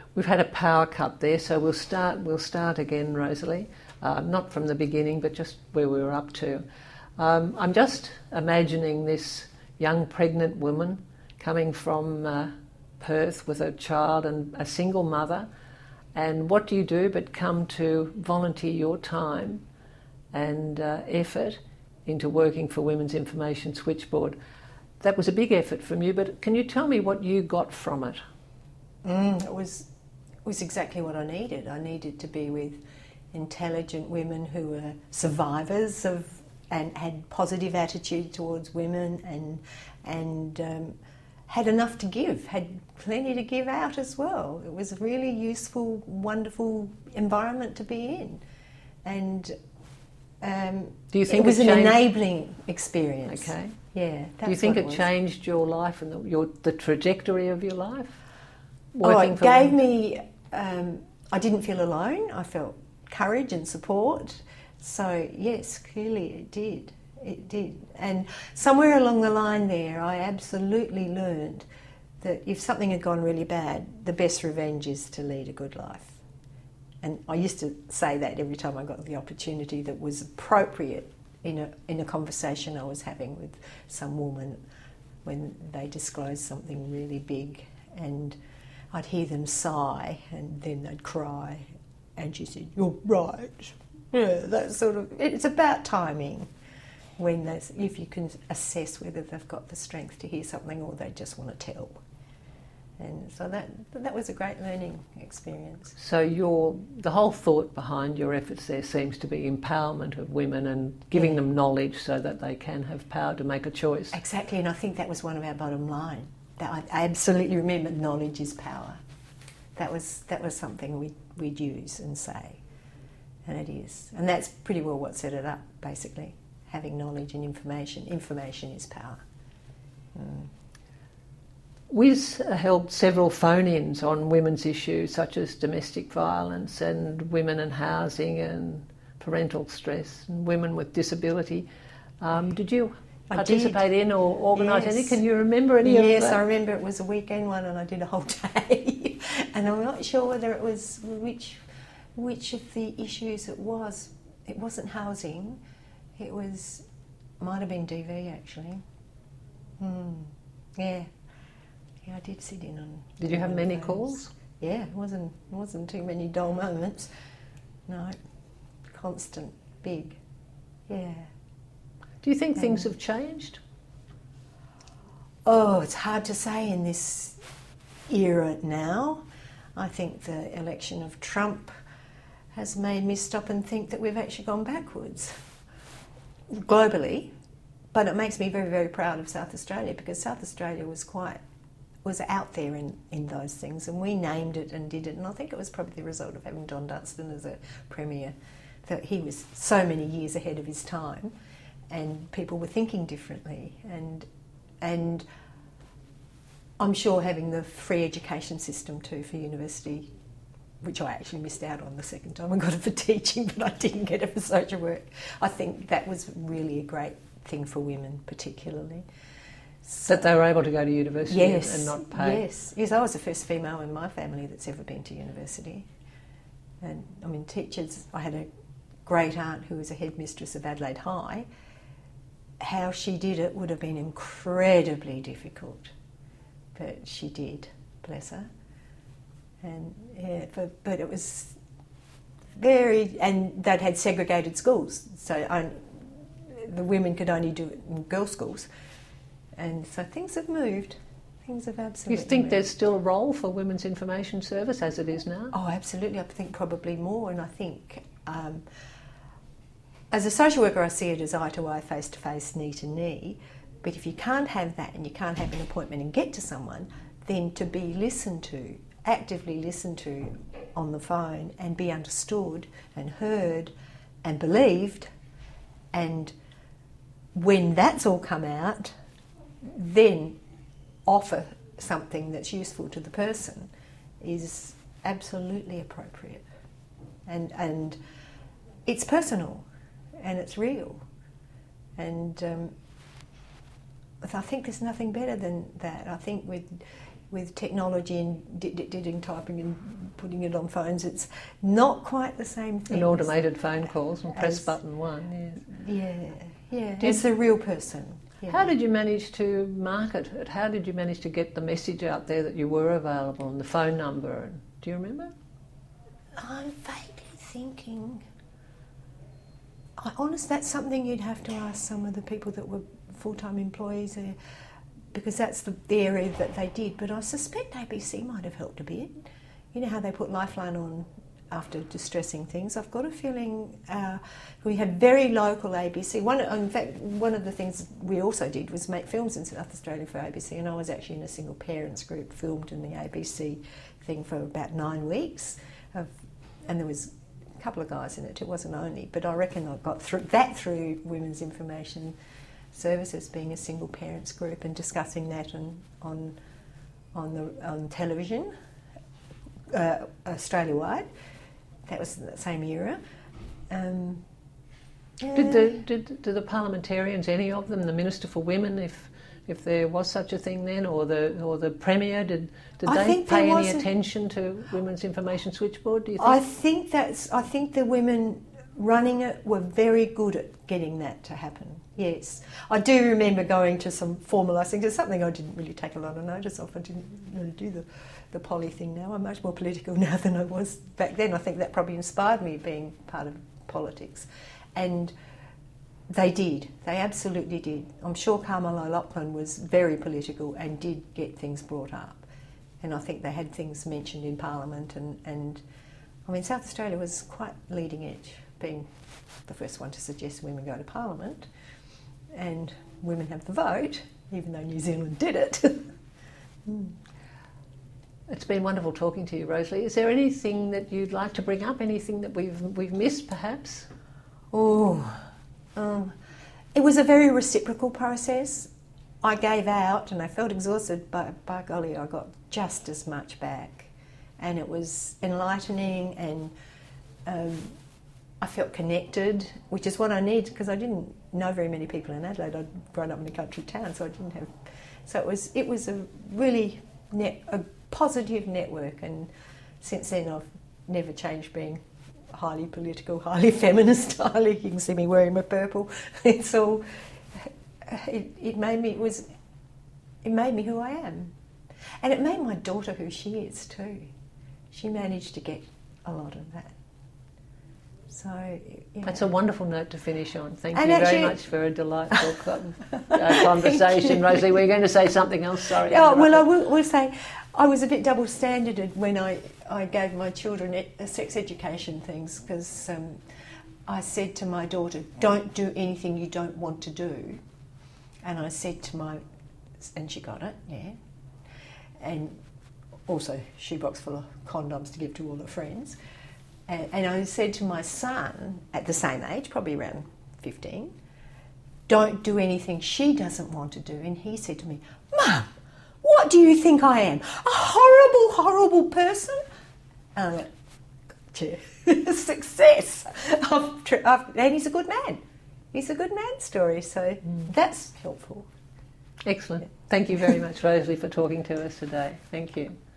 We've had a power cut there, so we'll start again, Rosalie. Not from the beginning, but just where we were up to. I'm just imagining this young pregnant woman coming from Perth with a child and a single mother. And what do you do but come to volunteer your time and effort into working for Women's Information Switchboard? That was a big effort from you, but can you tell me what you got from it? It was exactly what I needed. I needed to be with intelligent women who were survivors of and had positive attitude towards women and had enough to give, had plenty to give out as well. It was a really useful, wonderful environment to be in. And do you think it was an enabling experience. Okay. Yeah. Do you think it changed your life and the trajectory of your life? It gave me, I didn't feel alone. I felt courage and support. So yes, clearly it did. It did. And somewhere along the line there, I absolutely learned that if something had gone really bad, the best revenge is to lead a good life. And I used to say that every time I got the opportunity that was appropriate in a conversation I was having with some woman when they disclosed something really big, and I'd hear them sigh and then they'd cry, and she said, "You're right." Yeah, that sort of, it's about timing. If you can assess whether they've got the strength to hear something or they just want to tell. And so that was a great learning experience. So the whole thought behind your efforts there seems to be empowerment of women and giving them knowledge so that they can have power to make a choice. Exactly, and I think that was one of our bottom line. That I absolutely remember, knowledge is power. That was something we'd use and say, and it is. And that's pretty well what set it up, basically. Having knowledge and information. Information is power. We've held several phone-ins on women's issues such as domestic violence and women and housing and parental stress and women with disability. Did you participate in or organise any? Can you remember any of that? Yes, I remember it was a weekend one and I did a whole day. And I'm not sure whether it was which of the issues it was. It wasn't housing. It might have been DV actually. Yeah. Yeah, I did sit in on. Did you have many calls? Yeah, it wasn't too many dull moments. No, constant, big. Yeah. Do you think things have changed? Oh, it's hard to say in this era now. I think the election of Trump has made me stop and think that we've actually gone backwards globally, but it makes me very, very proud of South Australia because South Australia was out there in those things, and we named it and did it, and I think it was probably the result of having Don Dunstan as a Premier, that he was so many years ahead of his time and people were thinking differently, and I'm sure having the free education system too for university, which I actually missed out on the second time I got it for teaching, but I didn't get it for social work. I think that was really a great thing for women particularly. So, that they were able to go to university and not pay? Yes, I was the first female in my family that's ever been to university. And I mean, teachers, I had a great aunt who was a headmistress of Adelaide High. How she did it would have been incredibly difficult, but she did, bless her. And yeah, but it was and they'd had segregated schools, so the women could only do it in girls' schools. And so things have moved. Things have absolutely moved. You think there's still a role for Women's Information Service as it is now? Oh, absolutely. I think probably more. And I think as a social worker, I see it as eye to eye, face to face, knee to knee. But if you can't have that and you can't have an appointment and get to someone, then to be listened to, actively listened to on the phone and be understood and heard and believed, and when that's all come out, then offer something that's useful to the person is absolutely appropriate. And it's personal and it's real. And I think there's nothing better than that. I think with technology and editing, typing and putting it on phones, it's not quite the same thing. And automated phone calls and press button one, yeah. It's a real person. Yeah. How did you manage to market it? How did you manage to get the message out there that you were available and the phone number? Do you remember? I'm vaguely thinking. That's something you'd have to ask some of the people that were full-time employees there, because that's the area that they did. But I suspect ABC might have helped a bit. You know how they put Lifeline on after distressing things? I've got a feeling we had very local ABC. In fact, one of the things we also did was make films in South Australia for ABC, and I was actually in a single parents group, filmed in the ABC thing for about 9 weeks. And there was a couple of guys in it, it wasn't only, but I reckon I got through Women's Information Services, being a single parents group and discussing that on television, Australia-wide. That was the same era. Did the parliamentarians, any of them, the Minister for Women, if there was such a thing then, or the Premier, did they pay any attention to Women's Information Switchboard, do you think? I think the women running it were very good at getting that to happen, yes. I do remember going to some formalised things. It's something I didn't really take a lot of notice of. I didn't really do the poly thing now. I'm much more political now than I was back then. I think that probably inspired me being part of politics. And they did. They absolutely did. I'm sure Carmel O'Loughlin was very political and did get things brought up. And I think they had things mentioned in Parliament. And I mean, South Australia was quite leading edge, being the first one to suggest women go to Parliament. And women have the vote, even though New Zealand did it. It's been wonderful talking to you, Rosalie. Is there anything that you'd like to bring up? Anything that we've missed, perhaps? It was a very reciprocal process. I gave out and I felt exhausted, but by golly, I got just as much back. And it was enlightening, and I felt connected, which is what I need, because I didn't know very many people in Adelaide. I'd grown up in a country town, so I didn't have... So it was a really a positive network, and since then I've never changed being highly political, highly feminist, you can see me wearing my purple. It's all... It made me who I am. And it made my daughter who she is too. She managed to get a lot of that. So, that's a wonderful note to finish on. Thank you very much for a delightful conversation, Rosalie. We're going to say something else. Sorry. Oh, well, I will say I was a bit double-standarded when I gave my children sex education things, because I said to my daughter, don't do anything you don't want to do. And I said to and she got it, yeah. And also shoebox full of condoms to give to all her friends. And I said to my son, at the same age, probably around 15, don't do anything she doesn't want to do. And he said to me, Mum, what do you think I am? A horrible, horrible person? And I went, gee, success. And he's a good man. He's a good man story, so that's helpful. Excellent. Thank you very much, Rosalie, for talking to us today. Thank you.